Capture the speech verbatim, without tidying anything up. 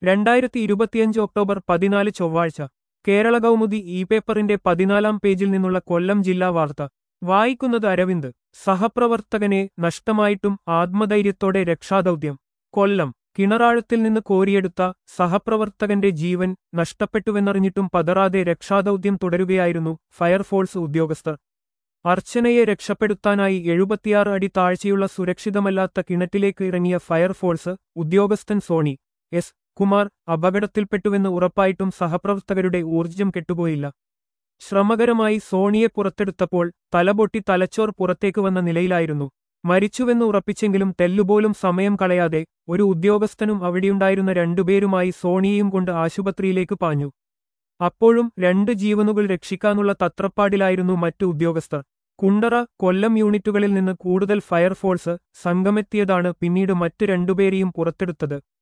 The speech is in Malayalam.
രണ്ടായിരത്തി ഇരുപത്തിയഞ്ച് ഒക്ടോബർ പതിനാല് ചൊവ്വാഴ്ച കേരള കൗമുദി ഇ പേപ്പറിന്റെ പതിനാലാം പേജിൽ നിന്നുള്ള കൊല്ലം ജില്ലാ വാർത്ത വായിക്കുന്നത് അരവിന്ദ്. സഹപ്രവർത്തകനെ നഷ്ടമായിട്ടും ആത്മധൈര്യത്തോടെ രക്ഷാദൗത്യം. കൊല്ലം. കിണറാഴത്തിൽ നിന്ന് കോരിയെടുത്ത സഹപ്രവർത്തകന്റെ ജീവൻ നഷ്ടപ്പെട്ടുവെന്നറിഞ്ഞിട്ടും പതറാതെ രക്ഷാദൗത്യം തുടരുകയായിരുന്നു ഫയർഫോഴ്സ് ഉദ്യോഗസ്ഥർ. അർച്ചനയെ രക്ഷപ്പെടുത്താനായി എഴുപത്തിയാറ് അടി താഴ്ചയുള്ള സുരക്ഷിതമല്ലാത്ത കിണറ്റിലേക്ക് ഇറങ്ങിയ ഫയർഫോഴ്സ് ഉദ്യോഗസ്ഥൻ സോണി എസ് കുമാർ അപകടത്തിൽപ്പെട്ടുവെന്ന് ഉറപ്പായിട്ടും സഹപ്രവർത്തകരുടെ ഊർജ്ജം കെട്ടുപോയില്ല. ശ്രമകരമായി സോണിയെ പുറത്തെടുത്തപ്പോൾ തലപൊട്ടി തലച്ചോർ പുറത്തേക്ക് വന്ന നിലയിലായിരുന്നു. മരിച്ചുവെന്ന് ഉറപ്പിച്ചെങ്കിലും തെല്ലുപോലും സമയം കളയാതെ ഒരു ഉദ്യോഗസ്ഥനും അവിടെയുണ്ടായിരുന്ന രണ്ടുപേരുമായി സോണിയെയും കൊണ്ട് ആശുപത്രിയിലേക്ക് പാഞ്ഞു. അപ്പോഴും രണ്ട് ജീവനുകൾ രക്ഷിക്കാനുള്ള തത്രപ്പാടിലായിരുന്നു മറ്റു ഉദ്യോഗസ്ഥർ. കുണ്ടറ, കൊല്ലം യൂണിറ്റുകളിൽ നിന്ന് കൂടുതൽ ഫയർഫോഴ്സ് സംഘമെത്തിയതാണ് പിന്നീട് മറ്റ് രണ്ടുപേരെയും പുറത്തെടുത്തത്.